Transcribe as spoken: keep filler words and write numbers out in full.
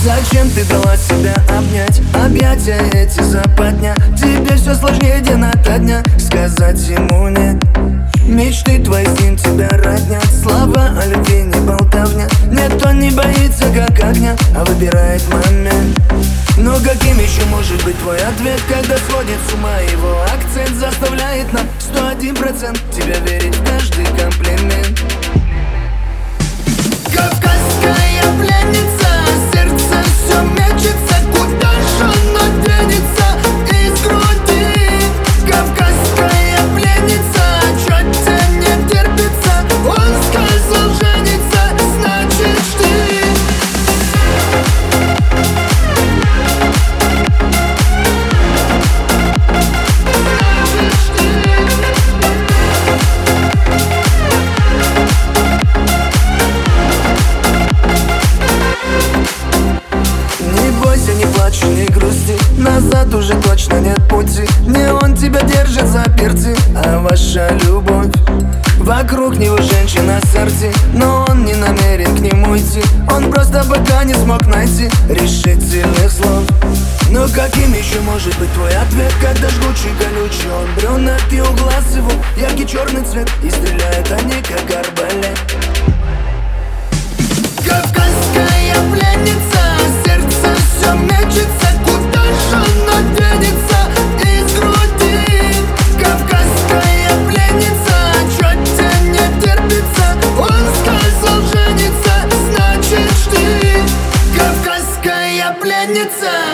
Зачем ты дала себя обнять? Объятия эти западня. Тебе все сложнее день ото дня сказать ему нет. Мечты твои с ним тебя роднят. Слова о любви не болтовня. Нет, он не боится как огня, а выбирает момент. Но каким еще может быть твой ответ, когда сводит с ума его акцент? Заставляет на сто один процент тебя верить в каждый комплимент. Кавказская пленница, сердце все мечется, куда же оно денется из груди? Кавказская пленница, чё тебе не терпится? Он сказал жениться, значит жди. Не плачь, не грусти, назад уже точно нет пути. Не он тебя держит за перцы, а ваша любовь. Вокруг него женщина сердце, но он не намерен к нему идти. Он просто пока не смог найти решительных слов. Но каким еще может быть твой ответ, когда жгучий колючий он брюнет, и у глаз его яркий черный цвет, и стреляют они как арбалет. Кавказская пленница, сердце все мечется, куда же оно денется из груди? Кавказская пленница, чё тебе не терпится? Он сказал жениться, значит жди. Кавказская пленница.